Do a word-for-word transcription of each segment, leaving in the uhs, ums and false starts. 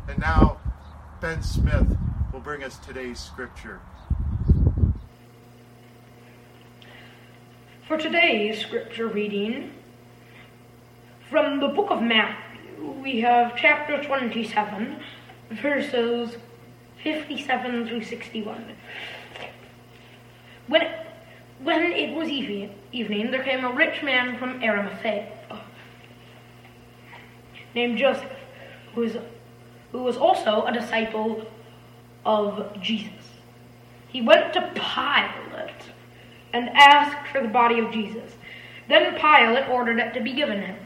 And now, Ben Smith will bring us today's scripture. For today's scripture reading, from the book of Matthew, we have chapter twenty-seven, verses fifty-seven through sixty-one. When, when it was evening, evening, there came a rich man from Arimathea, named Joseph, who was, who was also a disciple of Jesus. He went to Pilate and asked for the body of Jesus. Then Pilate ordered it to be given him.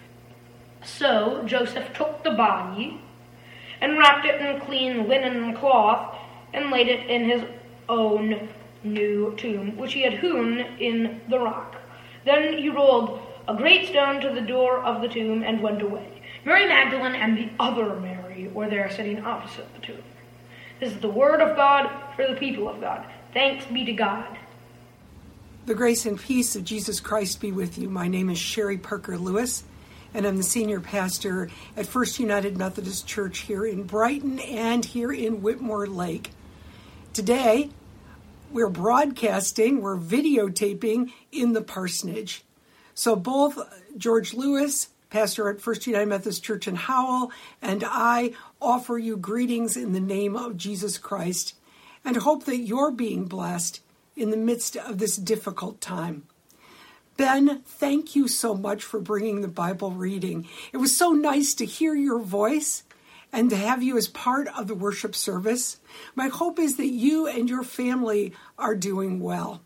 So Joseph took the body and wrapped it in clean linen cloth and laid it in his own new tomb, which he had hewn in the rock. Then he rolled a great stone to the door of the tomb and went away. Mary Magdalene and the other Mary were there sitting opposite the tomb. This is the word of God for the people of God. Thanks be to God. The grace and peace of Jesus Christ be with you. My name is Sherry Parker Lewis, and I'm the senior pastor at First United Methodist Church here in Brighton and here in Whitmore Lake. Today, we're broadcasting, we're videotaping in the parsonage. So both George Lewis, pastor at First United Methodist Church in Howell, and I offer you greetings in the name of Jesus Christ and hope that you're being blessed in the midst of this difficult time. Ben, thank you so much for bringing the Bible reading. It was so nice to hear your voice and to have you as part of the worship service. My hope is that you and your family are doing well.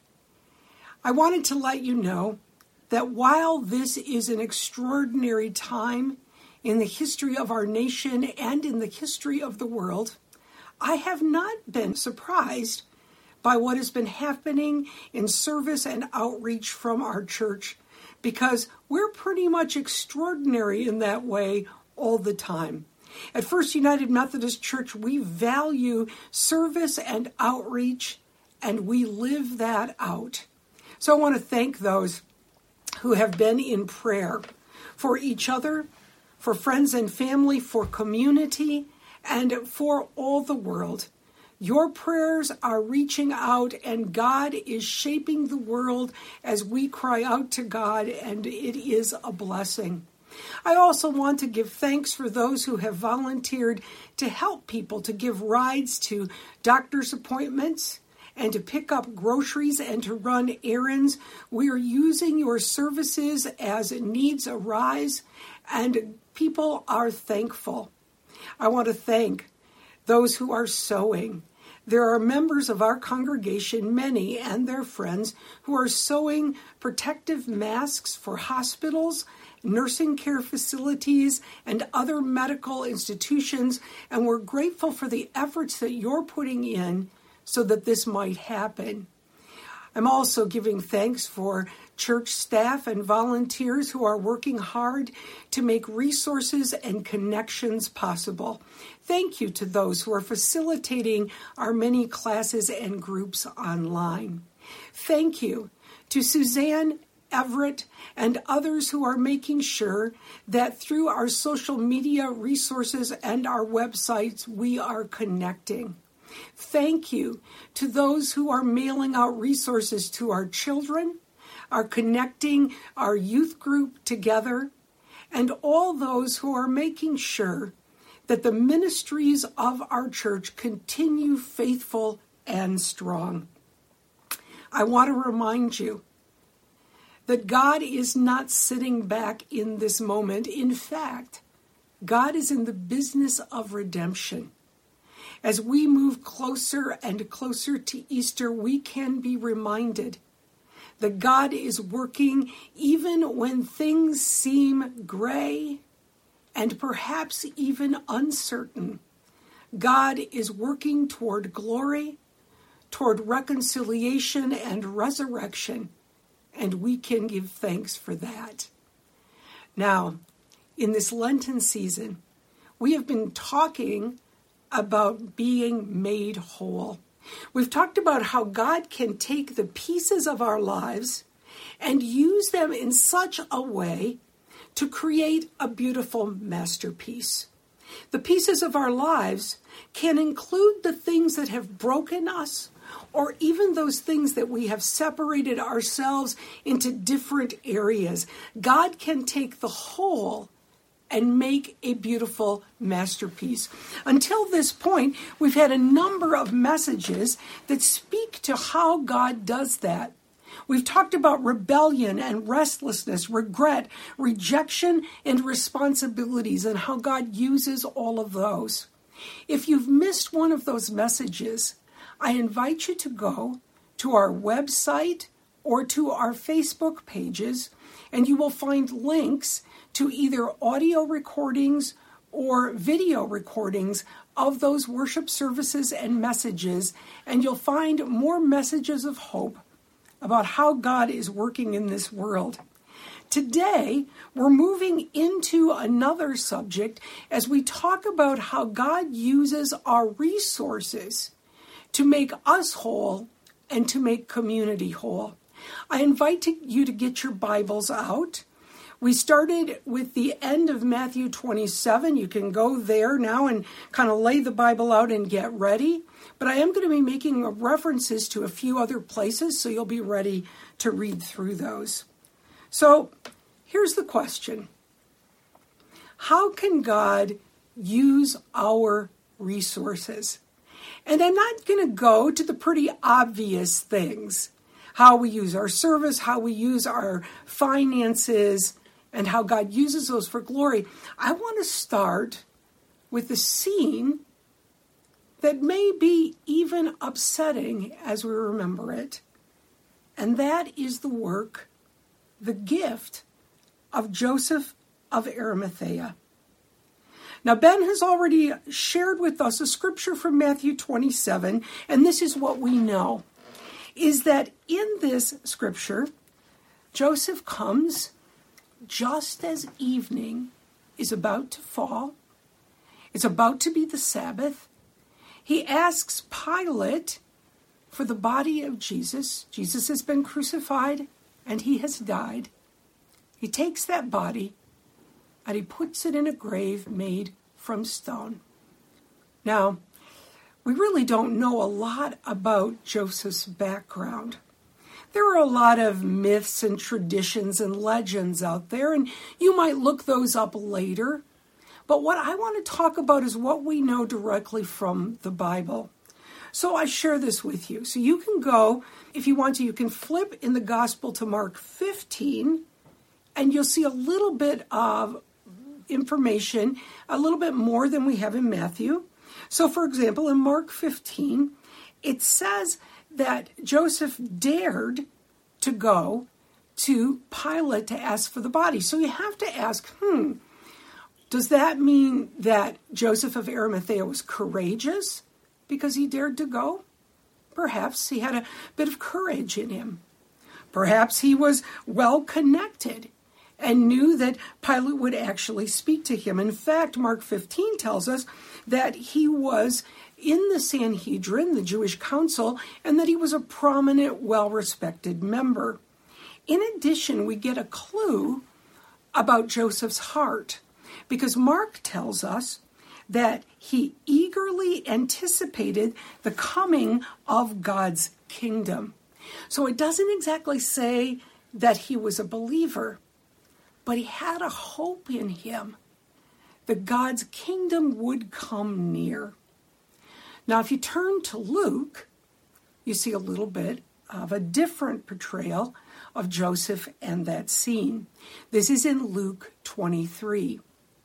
I wanted to let you know that while this is an extraordinary time in the history of our nation and in the history of the world, I have not been surprised by what has been happening in service and outreach from our church, because we're pretty much extraordinary in that way all the time. At First United Methodist Church, we value service and outreach, and we live that out. So I want to thank those who have been in prayer for each other, for friends and family, for community, and for all the world. Your prayers are reaching out, and God is shaping the world as we cry out to God, and it is a blessing. I also want to give thanks for those who have volunteered to help people, to give rides to doctor's appointments and to pick up groceries and to run errands. We are using your services as needs arise, and people are thankful. I want to thank those who are sewing. There are members of our congregation, many and their friends, who are sewing protective masks for hospitals, nursing care facilities, and other medical institutions, and we're grateful for the efforts that you're putting in so that this might happen. I'm also giving thanks for church staff and volunteers who are working hard to make resources and connections possible. Thank you to those who are facilitating our many classes and groups online. Thank you to Suzanne, Everett, and others who are making sure that through our social media resources and our websites, we are connecting. Thank you to those who are mailing out resources to our children, are connecting our youth group together, and all those who are making sure that the ministries of our church continue faithful and strong. I want to remind you that God is not sitting back in this moment. In fact, God is in the business of redemption. As we move closer and closer to Easter, we can be reminded that God is working even when things seem gray and perhaps even uncertain. God is working toward glory, toward reconciliation and resurrection, and we can give thanks for that. Now, in this Lenten season, we have been talking about being made whole. We've talked about how God can take the pieces of our lives and use them in such a way to create a beautiful masterpiece. The pieces of our lives can include the things that have broken us, or even those things that we have separated ourselves into different areas. God can take the whole and make a beautiful masterpiece. Until this point, we've had a number of messages that speak to how God does that. We've talked about rebellion and restlessness, regret, rejection, and responsibilities, and how God uses all of those. If you've missed one of those messages, I invite you to go to our website or to our Facebook pages, and you will find links to either audio recordings or video recordings of those worship services and messages, and you'll find more messages of hope about how God is working in this world. Today, we're moving into another subject as we talk about how God uses our resources to make us whole and to make community whole. I invite you to get your Bibles out. We started with the end of Matthew twenty-seven. You can go there now and kind of lay the Bible out and get ready. But I am going to be making references to a few other places, so you'll be ready to read through those. So here's the question. How can God use our resources? And I'm not going to go to the pretty obvious things. How we use our service, how we use our finances, and how God uses those for glory. I want to start with a scene that may be even upsetting as we remember it. And that is the work, the gift of Joseph of Arimathea. Now, Ben has already shared with us a scripture from Matthew twenty-seven, and this is what we know, is that in this scripture, Joseph comes just as evening is about to fall. It's about to be the Sabbath. He asks Pilate for the body of Jesus. Jesus has been crucified and he has died. He takes that body and he puts it in a grave made from stone. Now, we really don't know a lot about Joseph's background. There are a lot of myths and traditions and legends out there, and you might look those up later. But what I want to talk about is what we know directly from the Bible. So I share this with you. So you can go, if you want to, you can flip in the Gospel to Mark fifteen, and you'll see a little bit of information, a little bit more than we have in Matthew. So, for example, in Mark fifteen, it says that Joseph dared to go to Pilate to ask for the body. So you have to ask, hmm, does that mean that Joseph of Arimathea was courageous because he dared to go? Perhaps he had a bit of courage in him. Perhaps he was well connected and knew that Pilate would actually speak to him. In fact, Mark fifteen tells us that he was in the Sanhedrin, the Jewish council, and that he was a prominent, well-respected member. In addition, we get a clue about Joseph's heart, because Mark tells us that he eagerly anticipated the coming of God's kingdom. So it doesn't exactly say that he was a believer, but he had a hope in him that God's kingdom would come near. Now, if you turn to Luke, you see a little bit of a different portrayal of Joseph and that scene. This is in Luke twenty-three.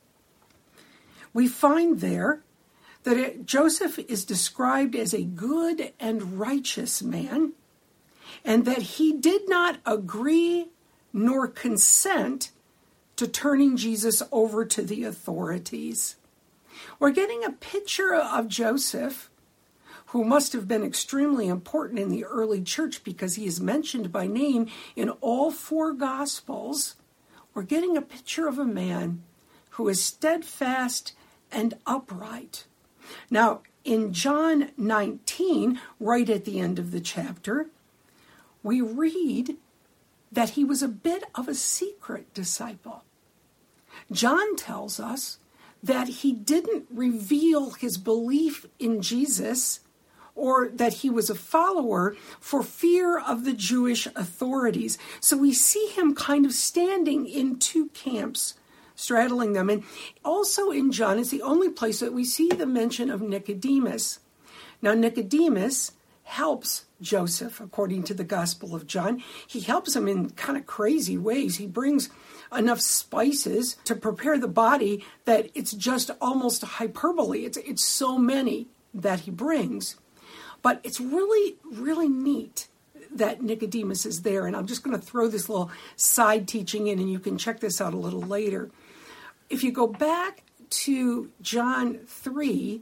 We find there that it, Joseph is described as a good and righteous man, and that he did not agree nor consent to turning Jesus over to the authorities. We're getting a picture of Joseph, who must have been extremely important in the early church because he is mentioned by name in all four Gospels. We're getting a picture of a man who is steadfast and upright. Now, in John nineteen, right at the end of the chapter, we read that he was a bit of a secret disciple. John tells us that he didn't reveal his belief in Jesus or that he was a follower for fear of the Jewish authorities. So we see him kind of standing in two camps, straddling them. And also in John is the only place that we see the mention of Nicodemus. Now, Nicodemus helps Joseph, according to the Gospel of John. He helps him in kind of crazy ways. He brings enough spices to prepare the body that it's just almost hyperbole. It's, it's so many that he brings. But it's really, really neat that Nicodemus is there. And I'm just going to throw this little side teaching in, and you can check this out a little later. If you go back to John three,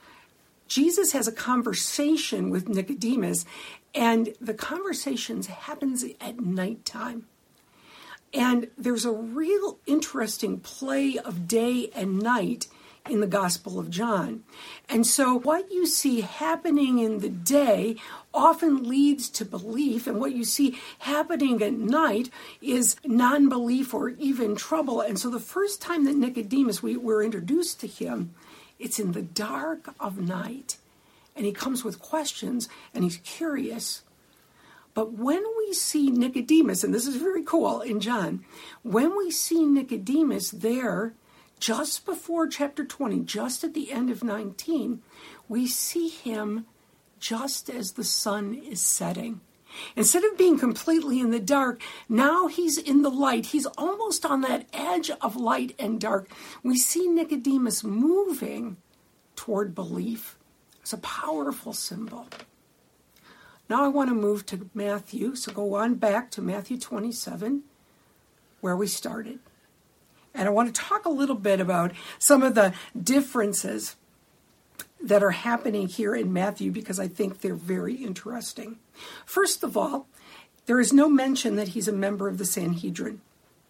Jesus has a conversation with Nicodemus, and the conversation happens at nighttime. And there's a real interesting play of day and night in the Gospel of John. And so what you see happening in the day often leads to belief, and what you see happening at night is non-belief or even trouble. And so the first time that Nicodemus, we were introduced to him, it's in the dark of night. And he comes with questions, and he's curious. But when we see Nicodemus, and this is very cool in John, when we see Nicodemus there, just before chapter twenty, just at the end of nineteen, we see him just as the sun is setting. Instead of being completely in the dark, now he's in the light. He's almost on that edge of light and dark. We see Nicodemus moving toward belief. It's a powerful symbol. Now I want to move to Matthew, so go on back to Matthew twenty-seven, where we started. And I want to talk a little bit about some of the differences that are happening here in Matthew, because I think they're very interesting. First of all, there is no mention that he's a member of the Sanhedrin.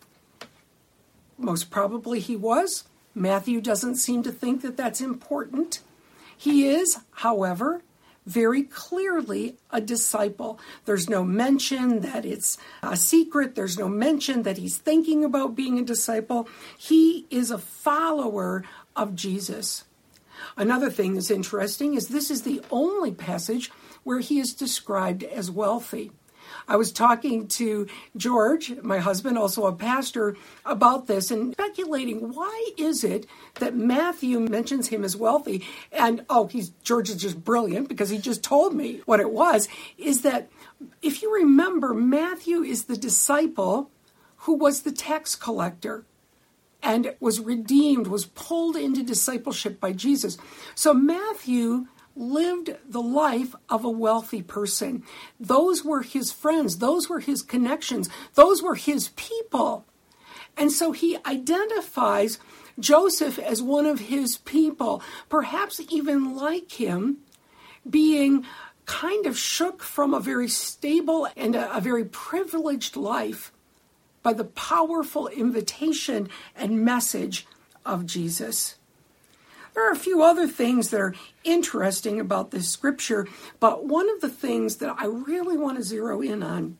Most probably he was. Matthew doesn't seem to think that that's important. He is, however, very clearly a disciple. There's no mention that it's a secret. There's no mention that he's thinking about being a disciple. He is a follower of Jesus. Another thing that's interesting is this is the only passage where he is described as wealthy. I was talking to George, my husband, also a pastor, about this and speculating, why is it that Matthew mentions him as wealthy? And, oh, he's George is just brilliant because he just told me what it was, is that if you remember, Matthew is the disciple who was the tax collector and was redeemed, was pulled into discipleship by Jesus. So Matthew lived the life of a wealthy person. Those were his friends. Those were his connections. Those were his people. And so he identifies Joseph as one of his people, perhaps even like him, being kind of shook from a very stable and a, a very privileged life by the powerful invitation and message of Jesus. There are a few other things that are interesting about this scripture, but one of the things that I really want to zero in on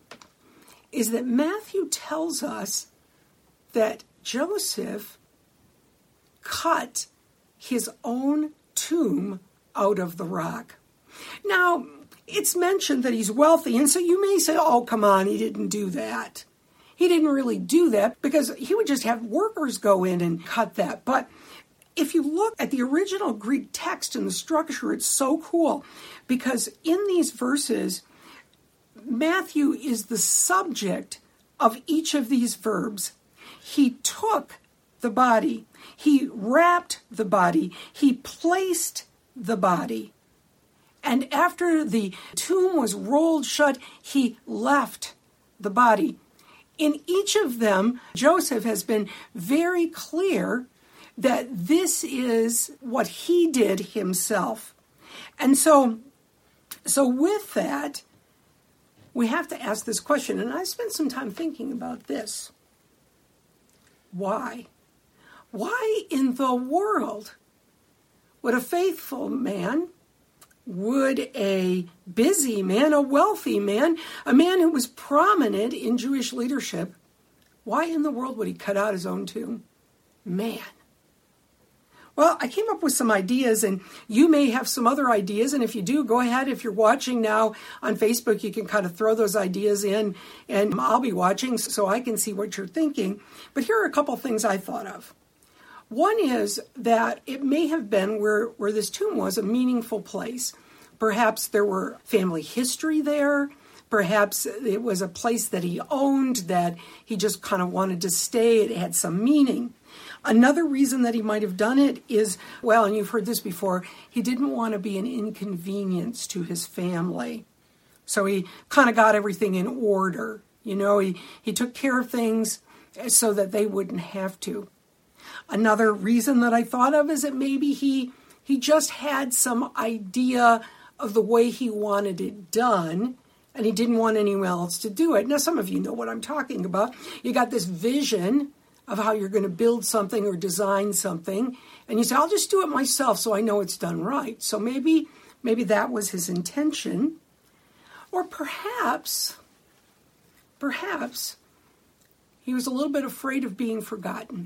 is that Matthew tells us that Joseph cut his own tomb out of the rock. Now, it's mentioned that he's wealthy, and so you may say, oh, come on, he didn't do that. He didn't really do that because he would just have workers go in and cut that. But if you look at the original Greek text and the structure, it's so cool because in these verses, Matthew is the subject of each of these verbs. He took the body. He wrapped the body. He placed the body. And after the tomb was rolled shut, he left the body. In each of them, Joseph has been very clear that this is what he did himself. And so, so with that, we have to ask this question, and I spent some time thinking about this. Why? Why in the world would a faithful man, would a busy man, a wealthy man, a man who was prominent in Jewish leadership, why in the world would he cut out his own tomb? Man. Well, I came up with some ideas, and you may have some other ideas, and if you do, go ahead. If you're watching now on Facebook, you can kind of throw those ideas in, and I'll be watching so I can see what you're thinking. But here are a couple things I thought of. One is that it may have been where, where this tomb was a meaningful place. Perhaps there were family history there. Perhaps it was a place that he owned, that he just kind of wanted to stay. It had some meaning. Another reason that he might have done it is, well, and you've heard this before, he didn't want to be an inconvenience to his family. So he kind of got everything in order. You know, he, he took care of things so that they wouldn't have to. Another reason that I thought of is that maybe he he just had some idea of the way he wanted it done, and he didn't want anyone else to do it. Now, some of you know what I'm talking about. You got this vision of how you're going to build something or design something, and you say, I'll just do it myself so I know it's done right. So maybe, maybe that was his intention. Or perhaps, perhaps, he was a little bit afraid of being forgotten,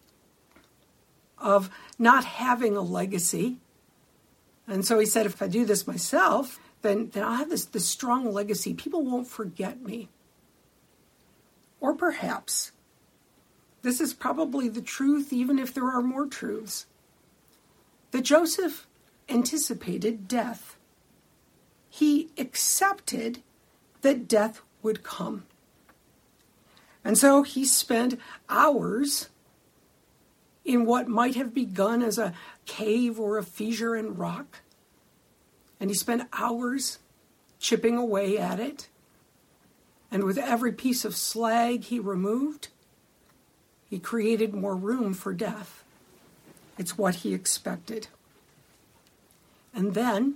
of not having a legacy. And so he said, if I do this myself, then, then I'll have this, this strong legacy. People won't forget me. Or perhaps, this is probably the truth, even if there are more truths, that Joseph anticipated death. He accepted that death would come. And so he spent hours in what might have begun as a cave or a fissure in rock. And he spent hours chipping away at it. And with every piece of slag he removed, he created more room for death. It's what he expected. And then,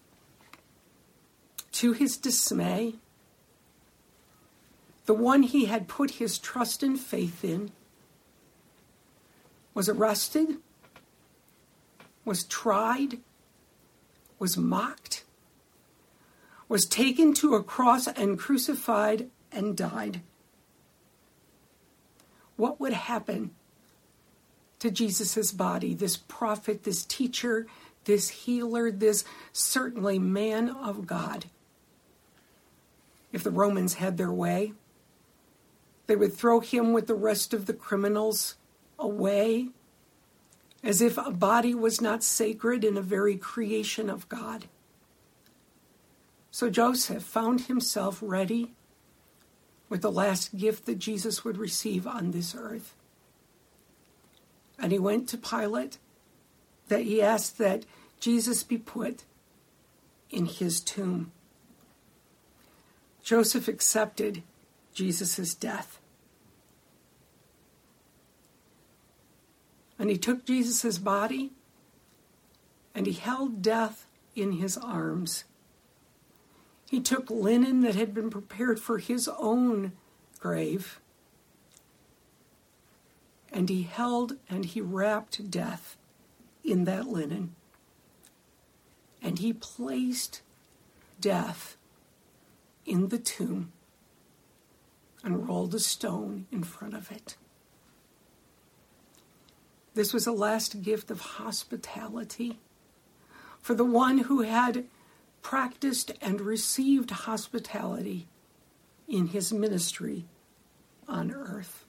to his dismay, the one he had put his trust and faith in was arrested, was tried, was mocked, was taken to a cross and crucified and died. What would happen to Jesus' body, this prophet, this teacher, this healer, this certainly man of God? If the Romans had their way, they would throw him with the rest of the criminals away, as if a body was not sacred in a very creation of God. So Joseph found himself ready with the last gift that Jesus would receive on this earth. And he went to Pilate, that he asked that Jesus be put in his tomb. Joseph accepted Jesus' death. And he took Jesus' body and he held death in his arms. He took linen that had been prepared for his own grave, and he held and he wrapped death in that linen. And he placed death in the tomb and rolled a stone in front of it. This was a last gift of hospitality for the one who had practiced and received hospitality in his ministry on earth.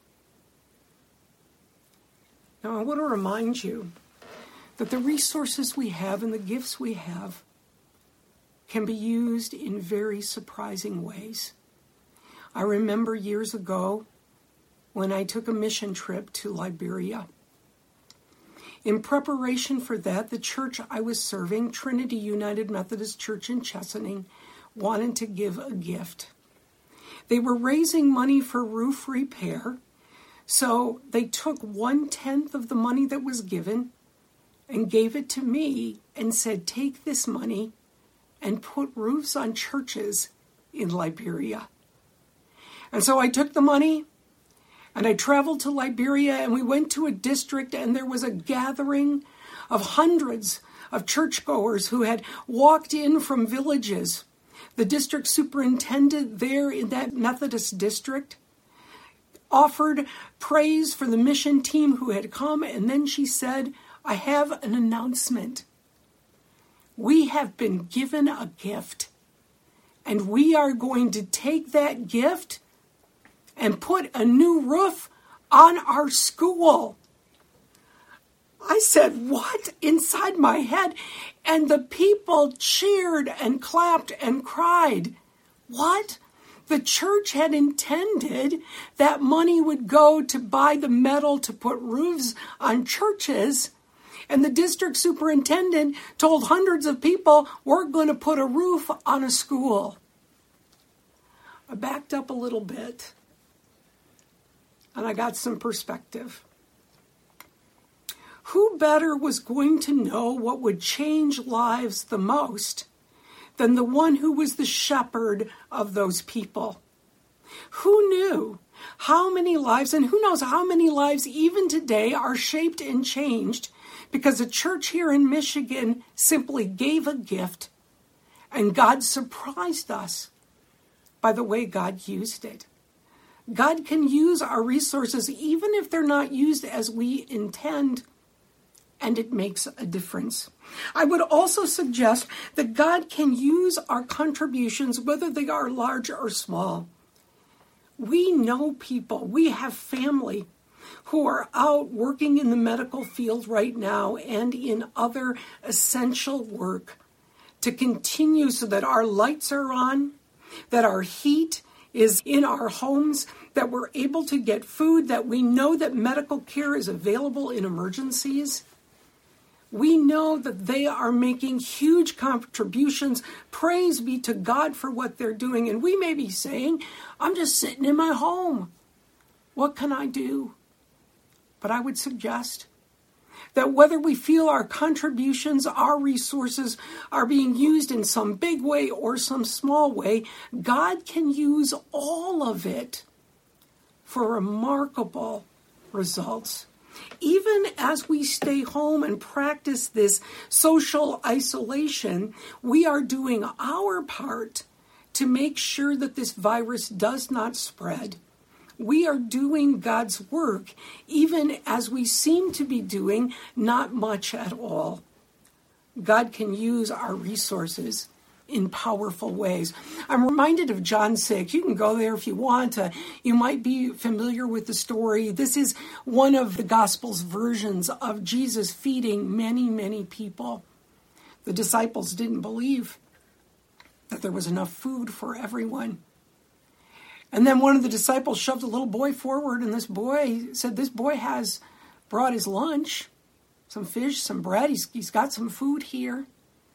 Now, I want to remind you that the resources we have and the gifts we have can be used in very surprising ways. I remember years ago when I took a mission trip to Liberia. In preparation for that, the church I was serving, Trinity United Methodist Church in Chesaning, wanted to give a gift. They were raising money for roof repair, so they took one-tenth of the money that was given and gave it to me and said, take this money and put roofs on churches in Liberia. And so I took the money and I traveled to Liberia, and we went to a district, and there was a gathering of hundreds of churchgoers who had walked in from villages. The district superintendent there in that Methodist district offered praise for the mission team who had come, and then she said, I have an announcement. We have been given a gift, and we are going to take that gift and put a new roof on our school. I said, what? Inside my head. And the people cheered and clapped and cried. What? The church had intended that money would go to buy the metal to put roofs on churches. And the district superintendent told hundreds of people, we're going to put a roof on a school. I backed up a little bit, and I got some perspective. Who better was going to know what would change lives the most than the one who was the shepherd of those people? Who knew how many lives, and who knows how many lives even today are shaped and changed because a church here in Michigan simply gave a gift, and God surprised us by the way God used it. God can use our resources even if they're not used as we intend, and it makes a difference. I would also suggest that God can use our contributions, whether they are large or small. We know people, we have family who are out working in the medical field right now and in other essential work to continue so that our lights are on, that our heat is in our homes, that we're able to get food, that we know that medical care is available in emergencies. We know that they are making huge contributions. Praise be to God for what they're doing. And we may be saying, I'm just sitting in my home. What can I do? But I would suggest that whether we feel our contributions, our resources are being used in some big way or some small way, God can use all of it for remarkable results. Even as we stay home and practice this social isolation, we are doing our part to make sure that this virus does not spread. We are doing God's work, even as we seem to be doing not much at all. God can use our resources in powerful ways. I'm reminded of John six. You can go there if you want to. You might be familiar with the story. This is one of the Gospel's versions of Jesus feeding many, many people. The disciples didn't believe that there was enough food for everyone. And then one of the disciples shoved a little boy forward, and this boy said, this boy has brought his lunch, some fish, some bread. He's, he's got some food here.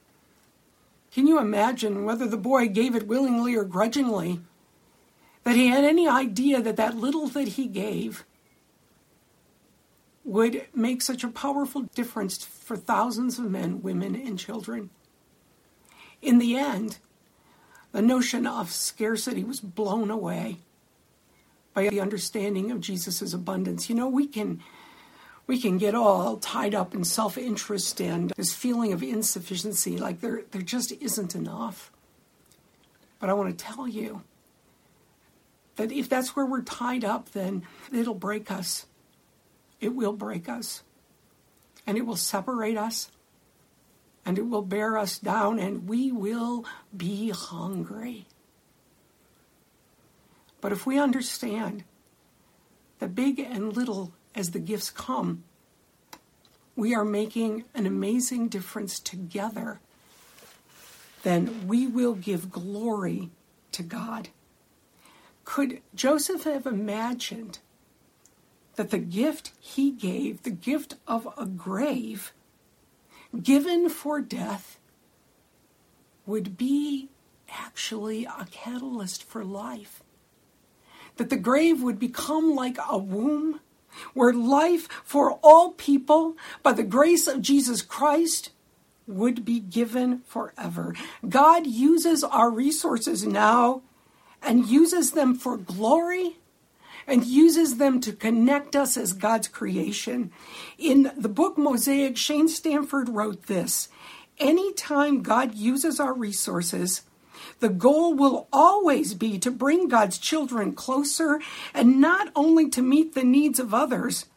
Can you imagine whether the boy gave it willingly or grudgingly, that he had any idea that that little that he gave would make such a powerful difference for thousands of men, women, and children? In the end, the notion of scarcity was blown away by the understanding of Jesus' abundance. You know, we can we can get all tied up in self-interest and this feeling of insufficiency, like there, there just isn't enough. But I want to tell you that if that's where we're tied up, then it'll break us. It will break us. And it will separate us. And it will bear us down, and we will be hungry. But if we understand that big and little as the gifts come, we are making an amazing difference together, then we will give glory to God. Could Joseph have imagined that the gift he gave, the gift of a grave, given for death, would be actually a catalyst for life? That the grave would become like a womb where life for all people, by the grace of Jesus Christ, would be given forever. God uses our resources now and uses them for glory and uses them to connect us as God's creation. In the book Mosaic, Shane Stanford wrote this: anytime God uses our resources, the goal will always be to bring God's children closer, and not only to meet the needs of others,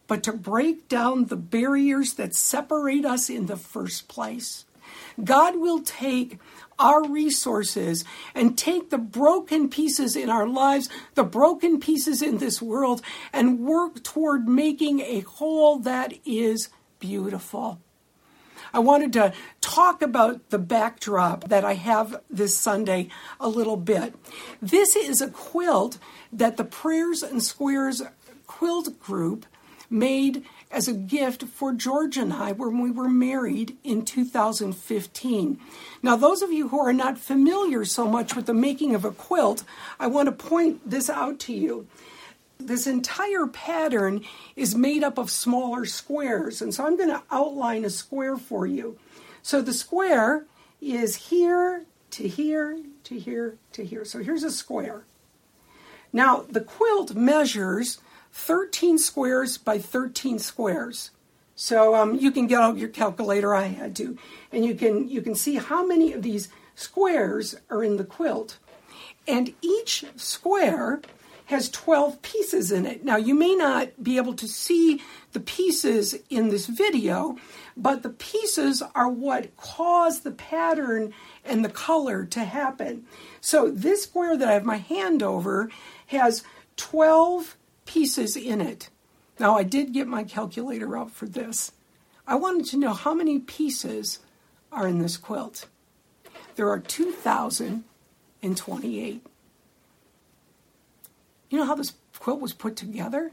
but to break down the barriers that separate us in the first place. God will take our resources and take the broken pieces in our lives, the broken pieces in this world, and work toward making a whole that is beautiful. I wanted to talk about the backdrop that I have this Sunday a little bit. This is a quilt that the Prayers and Squares quilt group made as a gift for George and I when we were married in two thousand fifteen. Now, those of you who are not familiar so much with the making of a quilt, I want to point this out to you. This entire pattern is made up of smaller squares, and so I'm going to outline a square for you. So the square is here to here to here to here. So here's a square. Now, the quilt measures thirteen squares by thirteen squares. So um, you can get out your calculator, I had to, and you can you can see how many of these squares are in the quilt. And each square has twelve pieces in it. Now, you may not be able to see the pieces in this video, but the pieces are what cause the pattern and the color to happen. So this square that I have my hand over has twelve pieces in it. Now, I did get my calculator out for this. I wanted to know how many pieces are in this quilt. There are two thousand twenty-eight. You know how this quilt was put together?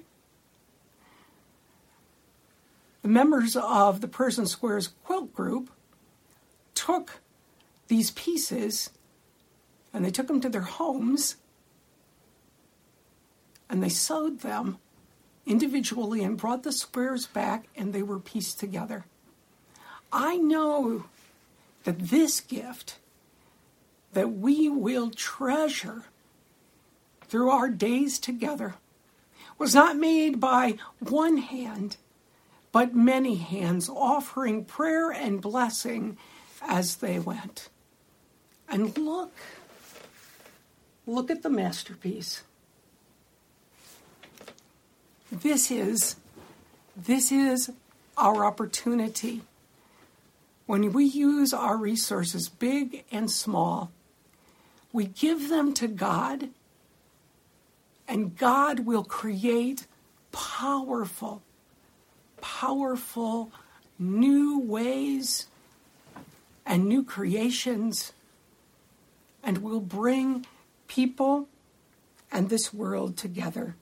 The members of the Prayers and Squares quilt group took these pieces and they took them to their homes and they sewed them individually and brought the squares back, and they were pieced together. I know that this gift that we will treasure through our days together was not made by one hand, but many hands offering prayer and blessing as they went. And look, look at the masterpiece. This is, this is our opportunity. When we use our resources, big and small, we give them to God, and God will create powerful, powerful new ways and new creations, and will bring people and this world together.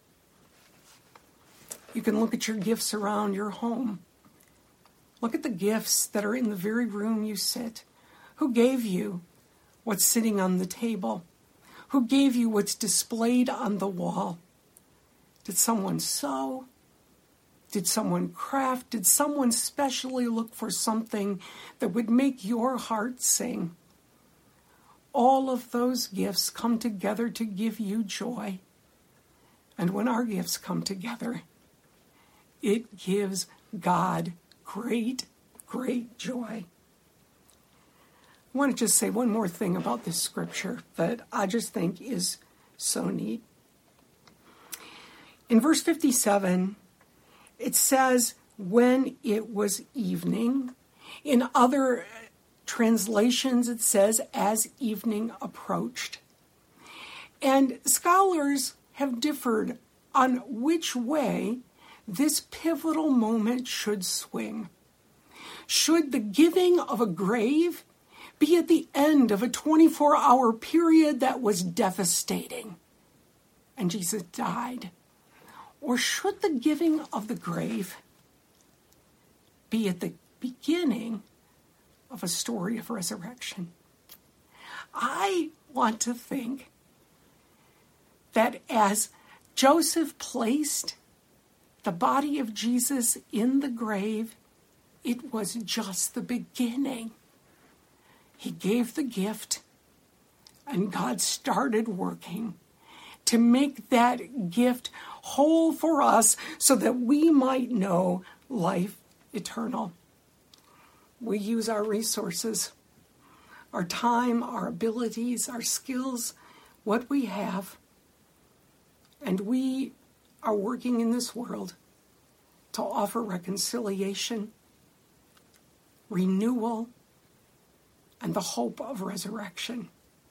You can look at your gifts around your home. Look at the gifts that are in the very room you sit. Who gave you what's sitting on the table? Who gave you what's displayed on the wall? Did someone sew? Did someone craft? Did someone specially look for something that would make your heart sing? All of those gifts come together to give you joy. And when our gifts come together, it gives God great, great joy. I want to just say one more thing about this scripture that I just think is so neat. In verse fifty-seven, it says, when it was evening. In other translations, it says, as evening approached. And scholars have differed on which way this pivotal moment should swing. Should the giving of a grave be at the end of a twenty-four hour period that was devastating and Jesus died? Or should the giving of the grave be at the beginning of a story of resurrection? I want to think that as Joseph placed the body of Jesus in the grave, it was just the beginning. He gave the gift, and God started working to make that gift whole for us so that we might know life eternal. We use our resources, our time, our abilities, our skills, what we have, and we are working in this world to offer reconciliation, renewal, and the hope of resurrection.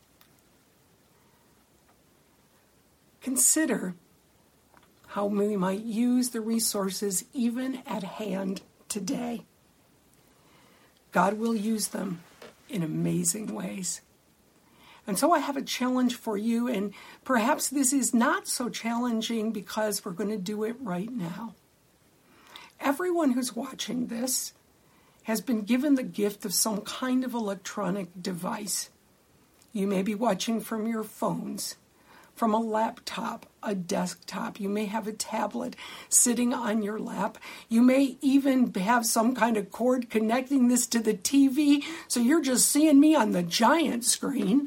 Consider how we might use the resources even at hand today. God will use them in amazing ways. And so I have a challenge for you, and perhaps this is not so challenging because we're going to do it right now. Everyone who's watching this has been given the gift of some kind of electronic device. You may be watching from your phones, from a laptop, a desktop. You may have a tablet sitting on your lap. You may even have some kind of cord connecting this to the T V, so you're just seeing me on the giant screen.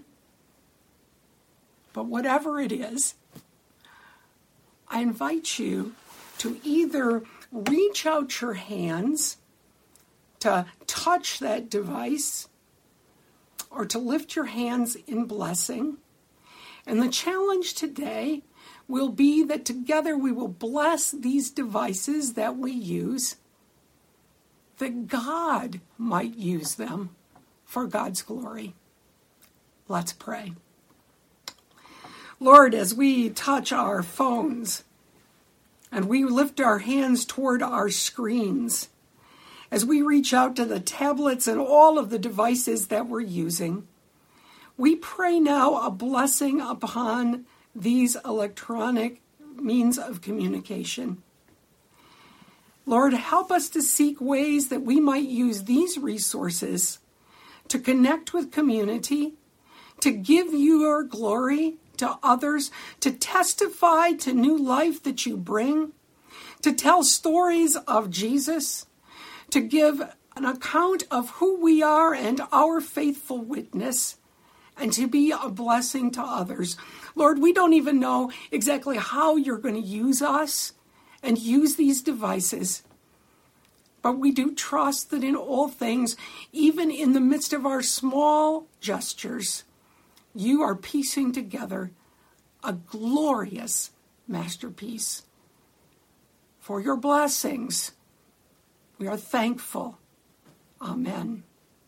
But whatever it is, I invite you to either reach out your hands to touch that device or to lift your hands in blessing. And the challenge today will be that together we will bless these devices that we use, that God might use them for God's glory. Let's pray. Lord, as we touch our phones and we lift our hands toward our screens, as we reach out to the tablets and all of the devices that we're using, we pray now a blessing upon these electronic means of communication. Lord, help us to seek ways that we might use these resources to connect with community, to give your glory to others, to testify to new life that you bring, to tell stories of Jesus, to give an account of who we are and our faithful witness, and to be a blessing to others. Lord, we don't even know exactly how you're going to use us and use these devices, but we do trust that in all things, even in the midst of our small gestures, you are piecing together a glorious masterpiece. For your blessings, we are thankful. Amen.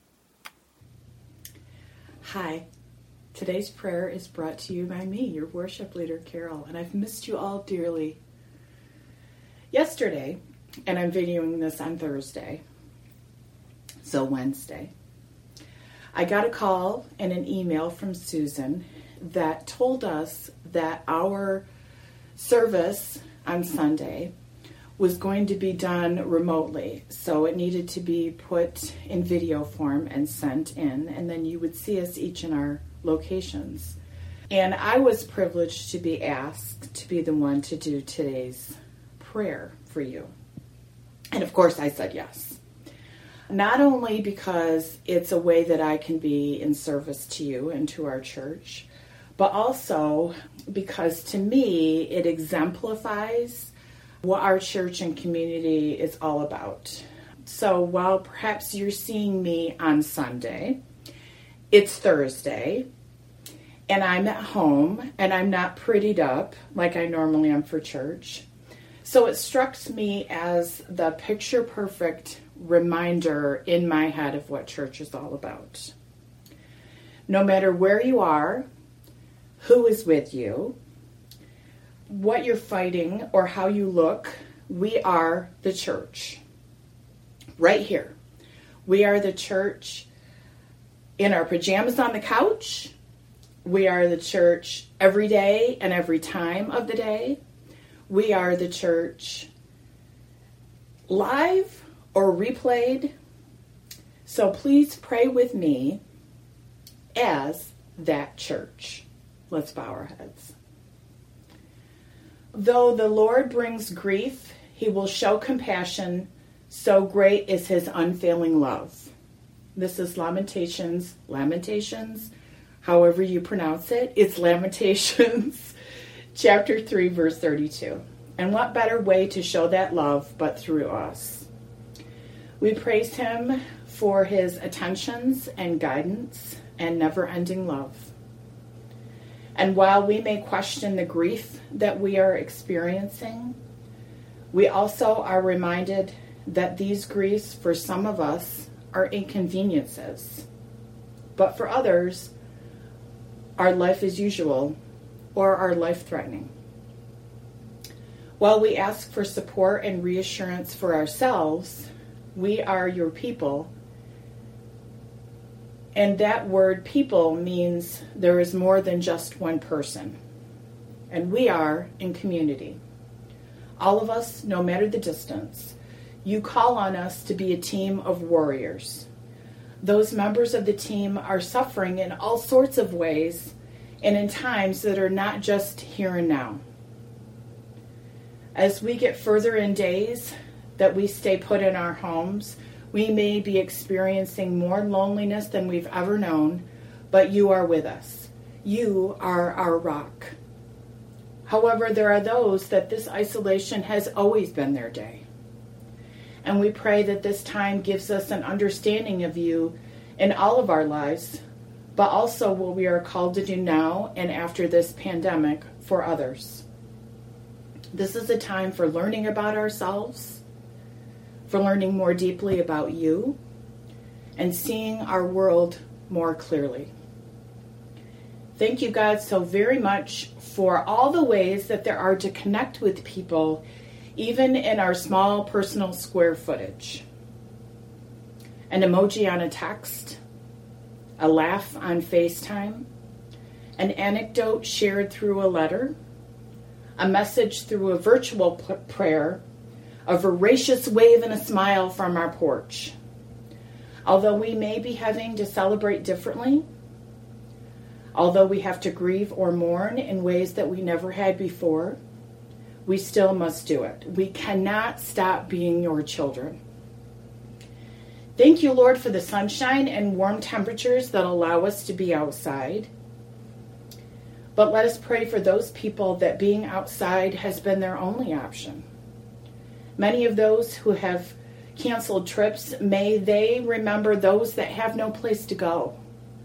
Hi. Today's prayer is brought to you by me, your worship leader, Carol, and I've missed you all dearly. Yesterday, and I'm videoing this on Thursday, so Wednesday, I got a call and an email from Susan that told us that our service on Sunday was going to be done remotely. So it needed to be put in video form and sent in, and then you would see us each in our locations. And I was privileged to be asked to be the one to do today's prayer for you. And of course I said yes. Not only because it's a way that I can be in service to you and to our church, but also because to me it exemplifies what our church and community is all about. So while perhaps you're seeing me on Sunday, it's Thursday, and I'm at home, and I'm not prettied up like I normally am for church. So it struck me as the picture-perfect reminder in my head of what church is all about. No matter where you are, who is with you, what you're fighting, or how you look, we are the church. Right here. We are the church in our pajamas on the couch. We are the church every day and every time of the day. We are the church live or replayed. So please pray with me as that church. Let's bow our heads. Though the Lord brings grief, he will show compassion. So great is his unfailing love. This is Lamentations, Lamentations, however you pronounce it. It's Lamentations, chapter three, verse thirty-two. And what better way to show that love but through us? We praise him for his attentions and guidance and never-ending love. And while we may question the grief that we are experiencing, We also are reminded that these griefs for some of us are inconveniences, but for others are life as usual or are life-threatening. While we ask for support and reassurance for ourselves, we are your people. And that word people means there is more than just one person. And we are in community. All of us, no matter the distance, you call on us to be a team of warriors. Those members of the team are suffering in all sorts of ways and in times that are not just here and now. As we get further in days that we stay put in our homes, we may be experiencing more loneliness than we've ever known, but you are with us. You are our rock. However, there are those that this isolation has always been their day. And we pray that this time gives us an understanding of you in all of our lives, but also what we are called to do now and after this pandemic for others. This is a time for learning about ourselves, for learning more deeply about you, and seeing our world more clearly. Thank you, God, so very much for all the ways that there are to connect with people, even in our small personal square footage. An emoji on a text, a laugh on FaceTime, an anecdote shared through a letter, a message through a virtual p- prayer, a voracious wave and a smile from our porch. Although we may be having to celebrate differently, although we have to grieve or mourn in ways that we never had before, we still must do it. We cannot stop being your children. Thank you, Lord, for the sunshine and warm temperatures that allow us to be outside. But let us pray for those people that being outside has been their only option. Many of those who have canceled trips, may they remember those that have no place to go.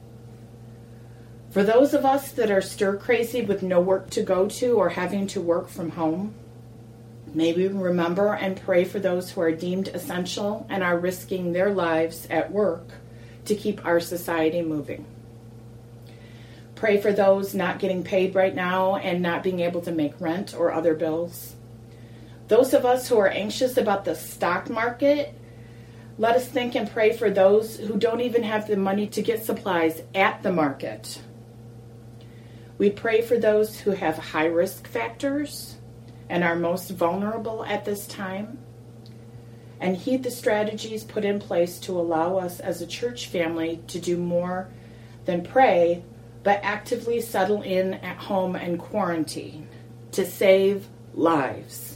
For those of us that are stir crazy with no work to go to or having to work from home, may we remember and pray for those who are deemed essential and are risking their lives at work to keep our society moving. Pray for those not getting paid right now and not being able to make rent or other bills. Those of us who are anxious about the stock market, let us think and pray for those who don't even have the money to get supplies at the market. We pray for those who have high risk factors and are most vulnerable at this time, and heed the strategies put in place to allow us as a church family to do more than pray, but actively settle in at home and quarantine to save lives.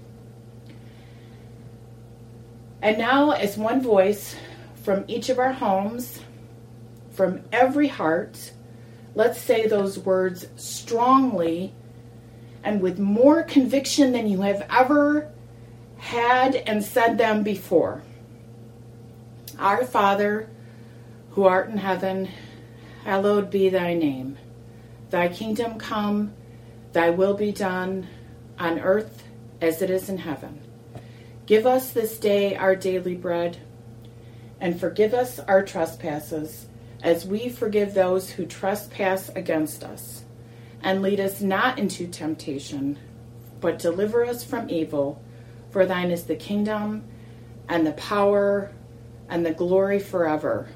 And now, as one voice from each of our homes, from every heart, let's say those words strongly and with more conviction than you have ever had and said them before. Our Father, who art in heaven, hallowed be thy name. Thy kingdom come, thy will be done, on earth as it is in heaven. Give us this day our daily bread, and forgive us our trespasses, as we forgive those who trespass against us. And lead us not into temptation, but deliver us from evil. For thine is the kingdom, and the power, and the glory forever.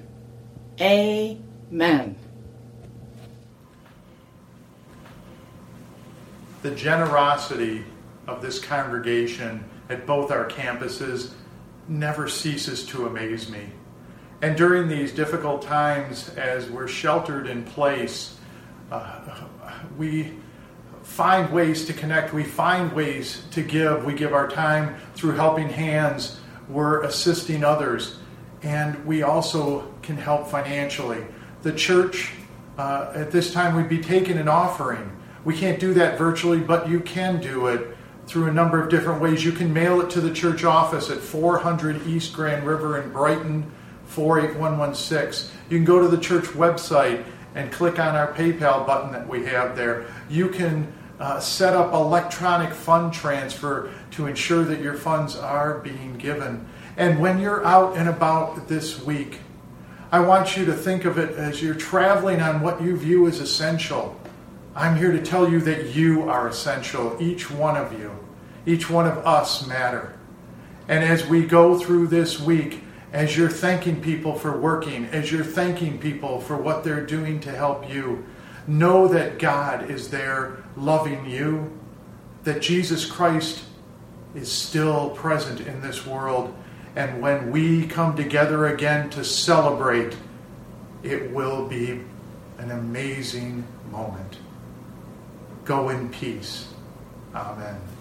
Amen. The generosity of this congregation at both our campuses never ceases to amaze me. And during these difficult times, as we're sheltered in place, uh, we find ways to connect. We find ways to give. We give our time through helping hands. We're assisting others. And we also can help financially. The church, uh, at this time, would be taking an offering. We can't do that virtually, but you can do it through a number of different ways. You can mail it to the church office at four hundred East Grand River in Brighton, four eight one one six. You can go to the church website and click on our PayPal button that we have there. You can uh, set up electronic fund transfer to ensure that your funds are being given. And when you're out and about this week, I want you to think of it as you're traveling on what you view as essential. I'm here to tell you that you are essential, each one of you. Each one of us matter. And as we go through this week, as you're thanking people for working, as you're thanking people for what they're doing to help you, know that God is there loving you, that Jesus Christ is still present in this world. And when we come together again to celebrate, it will be an amazing moment. Go in peace. Amen.